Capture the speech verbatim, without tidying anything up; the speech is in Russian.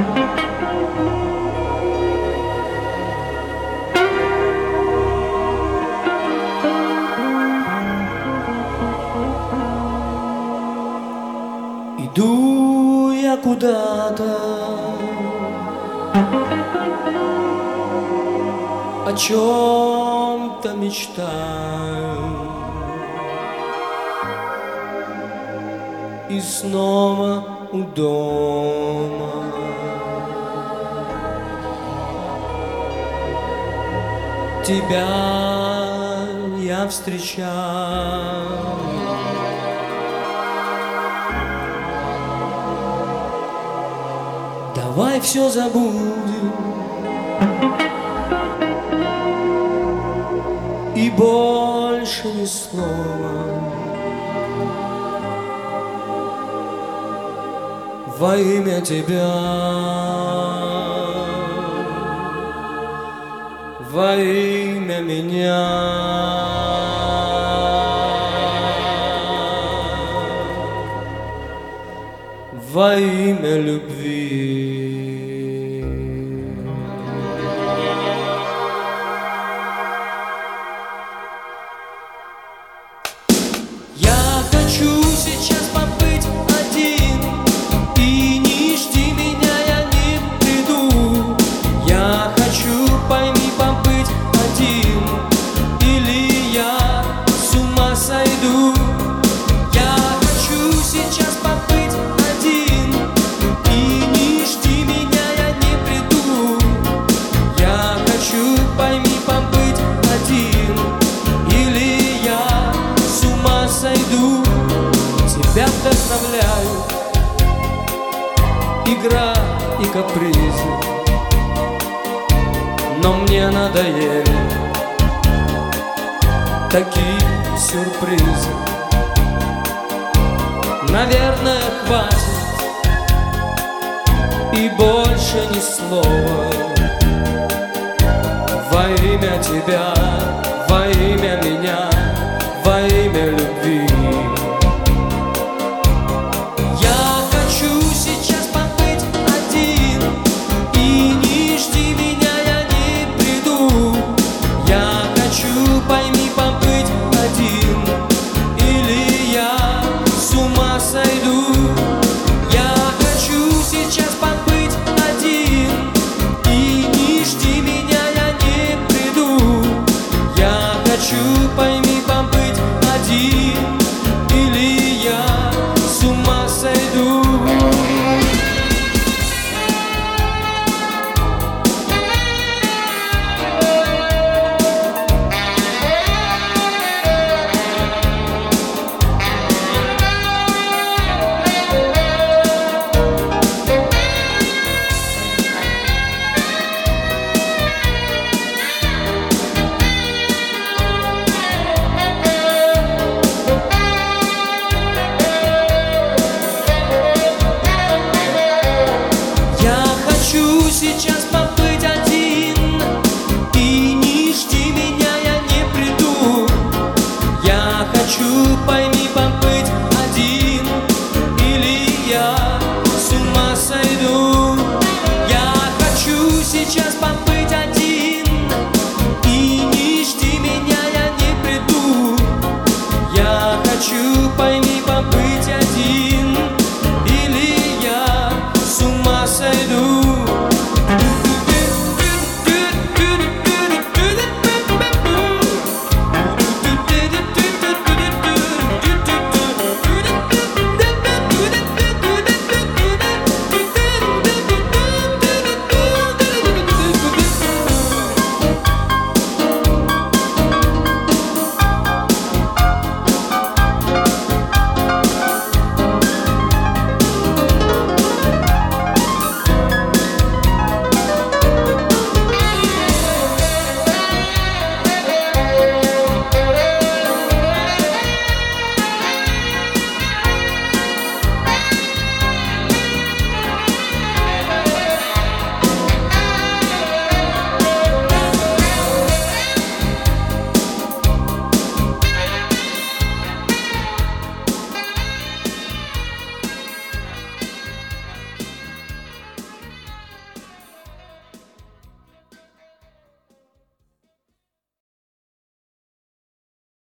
Иду я куда-то, о чем-то мечтаю, и снова у дома тебя я встречаю. Давай все забудем и больше ни слова. Во имя тебя, во имя меня, во имя любви. Я хочу сейчас побыть один, и не жди меня, я не приду. Я хочу, пойми, побыть один, или я с ума сойду. Я хочу сейчас побыть один, и не жди меня, я не приду. Я хочу, пойми, побыть один, или я с ума сойду. Тебя вдохновляют игра и капризы, но мне надоели такие сюрпризы. Наверное, хватит и больше ни слова во имя тебя,